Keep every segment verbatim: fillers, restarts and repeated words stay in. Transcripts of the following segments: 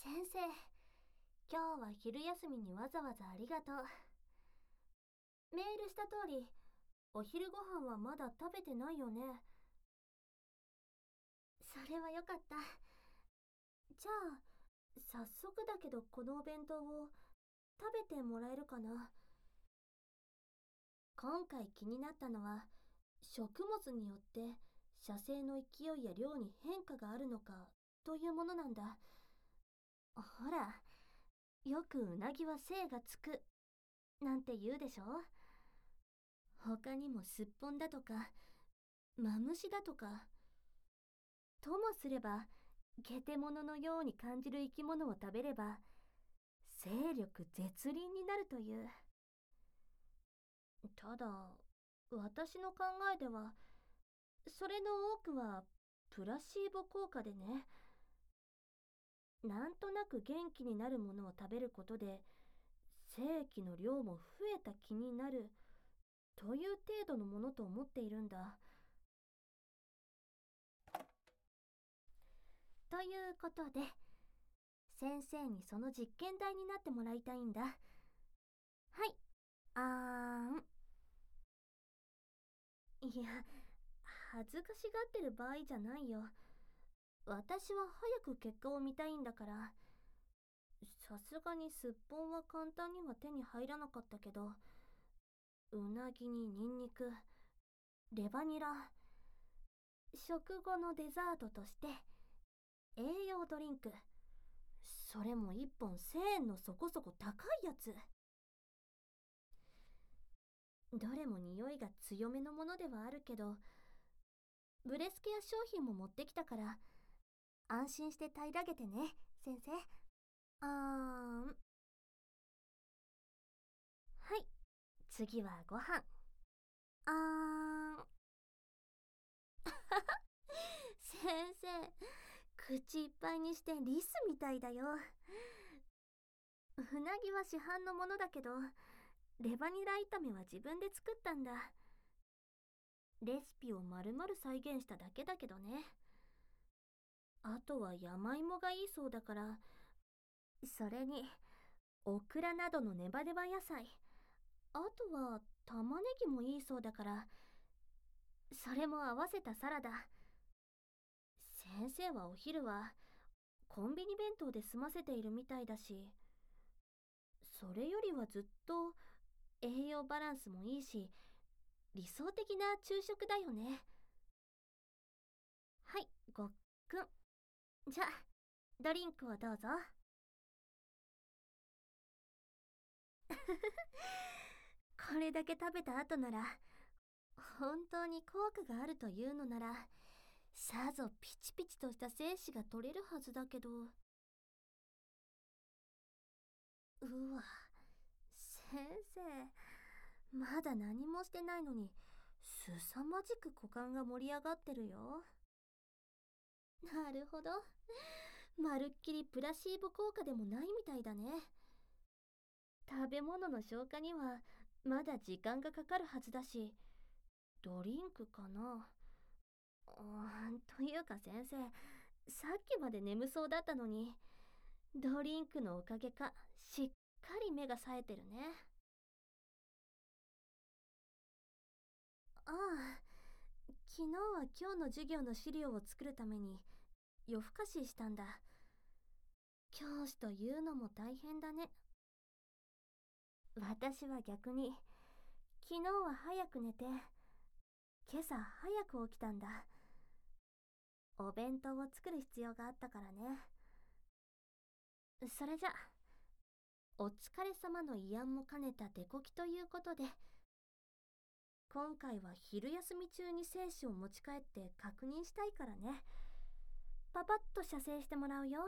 先生、今日は昼休みにわざわざありがとう。メールした通り、お昼ご飯はまだ食べてないよね。それはよかった。じゃあ、早速だけどこのお弁当を食べてもらえるかな。今回気になったのは、食物によって射精の勢いや量に変化があるのかというものなんだ。ほら、よくうなぎは精がつくなんて言うでしょ。他にもすっぽんだとかマムシだとか、ともすればゲテモノのように感じる生き物を食べれば精力絶倫になるという。ただ私の考えではそれの多くはプラシーボ効果でね。なんとなく元気になるものを食べることで精液の量も増えた気になるという程度のものと思っているんだ。ということで先生にその実験台になってもらいたいんだ。はい、あーん。いや、恥ずかしがってる場合じゃないよ。私は早く結果を見たいんだから。さすがにすっぽんは簡単には手に入らなかったけど、うなぎにニンニク、レバニラ、食後のデザートとして栄養ドリンク、それもいっぽんせんえんのそこそこ高いやつ。どれも匂いが強めのものではあるけど、ブレスケア商品も持ってきたから安心して平らげてね、先生。あーん。はい、次はご飯。あーん。先生、口いっぱいにしてリスみたいだよ。うなぎは市販のものだけど、レバニラ炒めは自分で作ったんだ。レシピを丸々再現しただけだけどね。あとは山芋がいいそうだから、それにオクラなどのネバネバ野菜、あとは玉ねぎもいいそうだから、それも合わせたサラダ。先生はお昼はコンビニ弁当で済ませているみたいだし、それよりはずっと栄養バランスもいいし理想的な昼食だよね。はい、ごっくん。じゃあドリンクをどうぞ。これだけ食べた後なら、本当に効果があるというのなら、さぞピチピチとした精子が取れるはずだけど。うわ、先生、まだ何もしてないのにすさまじく股間が盛り上がってるよ。なるほど、まるっきりプラシーボ効果でもないみたいだね。食べ物の消化にはまだ時間がかかるはずだし、ドリンクかな。うーん、というか先生、さっきまで眠そうだったのに、ドリンクのおかげかしっかり目が冴えてるね。ああ、昨日は今日の授業の資料を作るために夜更かししたんだ。教師というのも大変だね。私は逆に昨日は早く寝て今朝早く起きたんだ。お弁当を作る必要があったからね。それじゃお疲れ様の慰安も兼ねた手こきということで、今回は昼休み中に精子を持ち帰って確認したいからね。パパッと射精してもらうよ。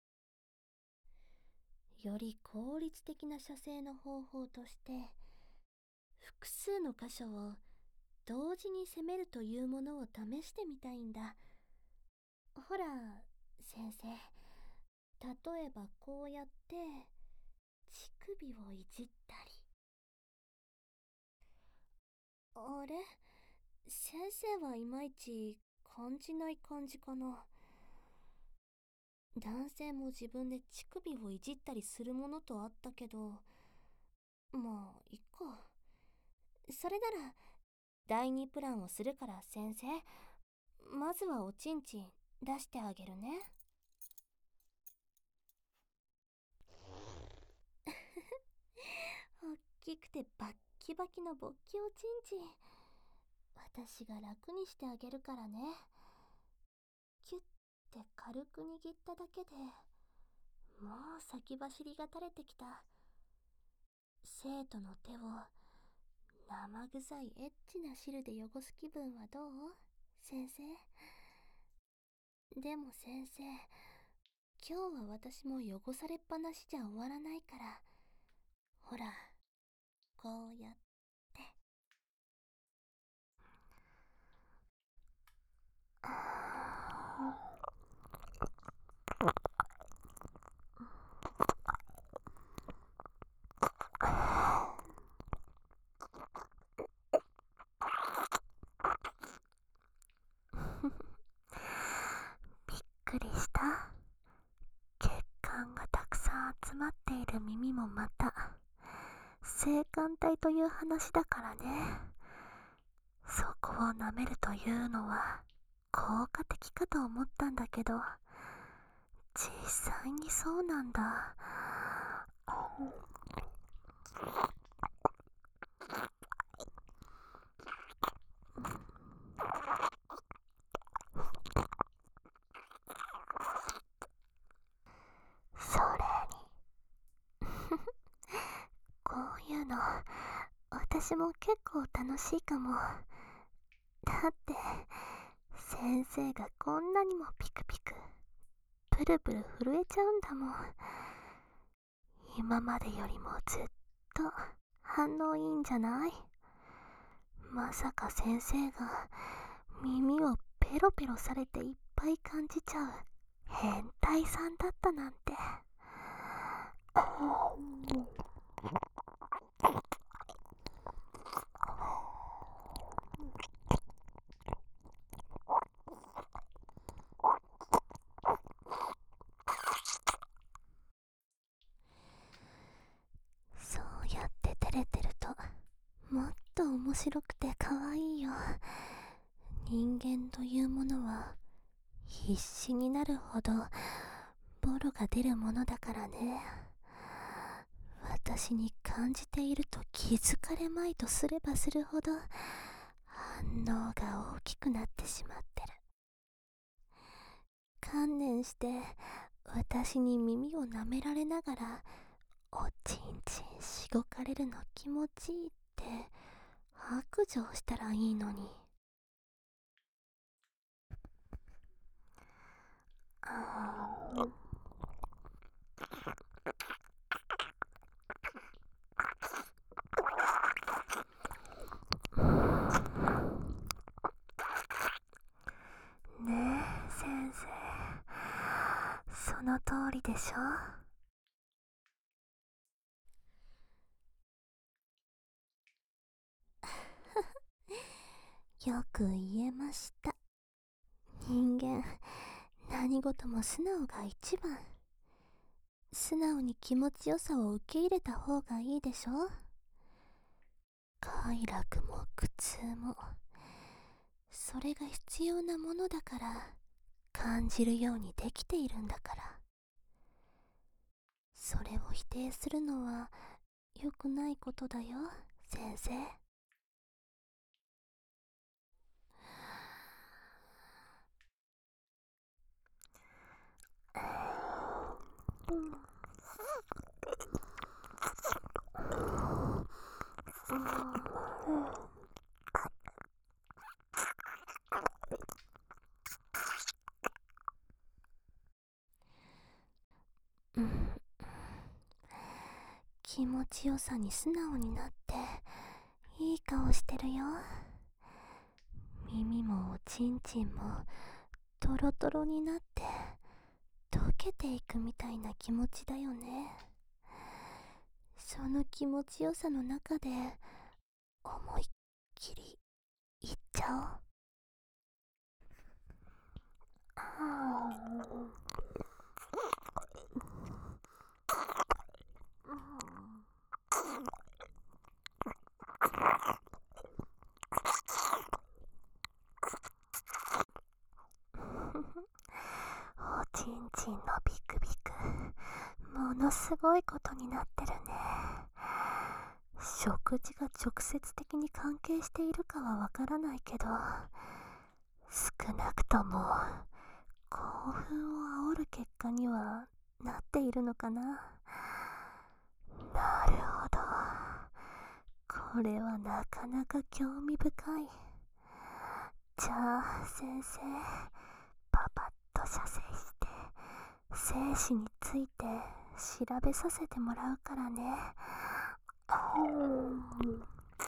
より効率的な射精の方法として複数の箇所を同時に攻めるというものを試してみたいんだ。ほら先生、例えばこうやって乳首をいじったり。あれ、先生はいまいち感じない感じかな。 男性も自分で乳首をいじったりするものとあったけど、まあいっか。それならだいにプランをするから先生、まずはおちんちん出してあげるね。おっきくてバッキバキの勃起おちんちん、私が楽にしてあげるからね。キュッて軽く握っただけでもう先走りが垂れてきた。生徒の手を生臭いエッチな汁で汚す気分はどう？先生。でも先生、今日は私も汚されっぱなしじゃ終わらないから、ほら、こうやって。びっくりした？血管がたくさん集まっている耳もまた性感帯という話だからね。そこを舐めるというのは効果的かと思ったんだけど、実際にそうなんだ。それにこういうの私も結構楽しいかも。だって先生がこんなにもピクピクプルプル震えちゃうんだもん。今までよりもずっと反応いいんじゃない？まさか先生が耳をペロペロされていっぱい感じちゃう変態さんだったなんて。そうやって照れてるともっと面白くて可愛いよ。人間というものは必死になるほどボロが出るものだからね。私に感じていると気づかれまいとすればするほど反応が大きくなってしまってる。観念して私に耳を舐められながらおちんちんしごかれるの気持ちいいって白状したらいいのに。あーねえ先生、その通りでしょ。よく言えました。人間何事も素直が一番。素直に気持ちよさを受け入れた方がいいでしょ。快楽も苦痛もそれが必要なものだから感じるようにできているんだから。それを否定するのは良くないことだよ先生。うん、気持ちよさに素直になっていい顔してるよ。耳もおちんちんもトロトロになって溶けていくみたいな気持ちだよね。その気持ちよさの中で思いっきりいっちゃおう。あちんちんのビクビク、ものすごいことになってるね。食事が直接的に関係しているかはわからないけど、少なくとも興奮を煽る結果にはなっているのかな。なるほど。これはなかなか興味深い。じゃあ先生、パパッと射精して精子について調べさせてもらうからね。うん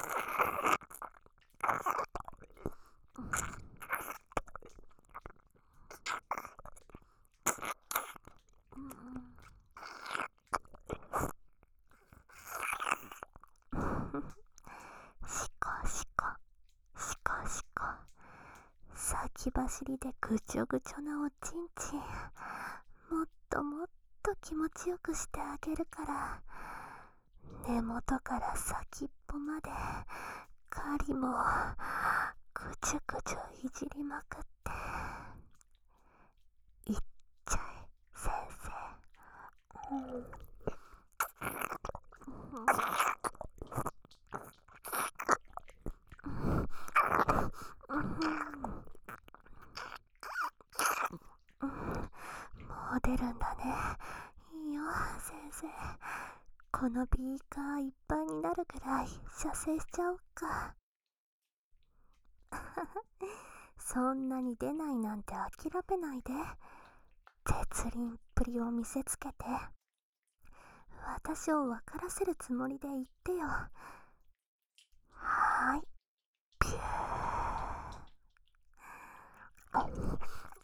しこしこしこしこ、先走りでぐちょぐちょなおちんちん、もっともっと気持ちよくしてあげるから、根元から先っぽまで狩りもぐちゅぐちゅいじりまくっていっちゃえ先生。うんもう出るんだね。いいよ先生、このビーカーいっぱいになるくらい射精しちゃおっか。そんなに出ないなんて諦めないで、絶倫っぷりを見せつけて私を分からせるつもりで言ってよ。はーい、ピュー。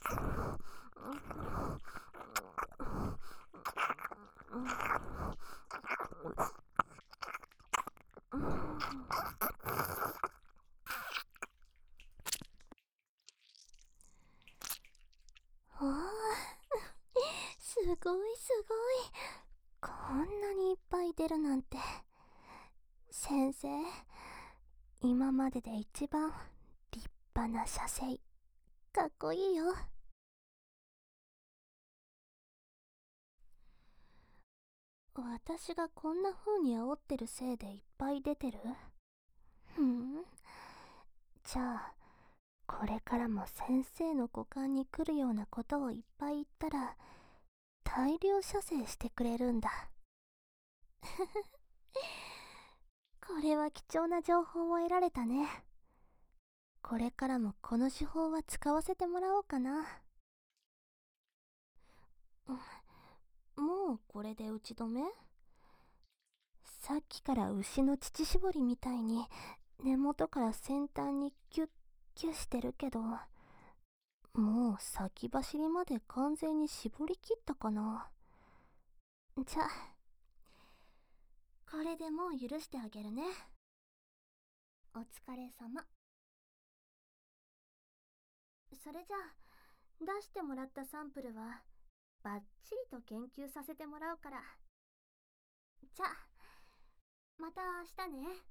おーすごいすごい、こんなにいっぱい出るなんて。先生、今までで一番立派な射精、かっこいいよ。私がこんな風に煽ってるせいでいっぱい出てる？ふん。じゃあこれからも先生の股間に来るようなことをいっぱい言ったら大量射精してくれるんだ。これは貴重な情報を得られたね。これからもこの手法は使わせてもらおうかな。もうこれで打ち止め？さっきから牛の乳搾りみたいに根元から先端にキュッキュッしてるけど、もう先走りまで完全に絞り切ったかな。じゃあこれでもう許してあげるね。お疲れ様。それじゃあ出してもらったサンプルはバッチリと研究させてもらうから。じゃあまた明日ね。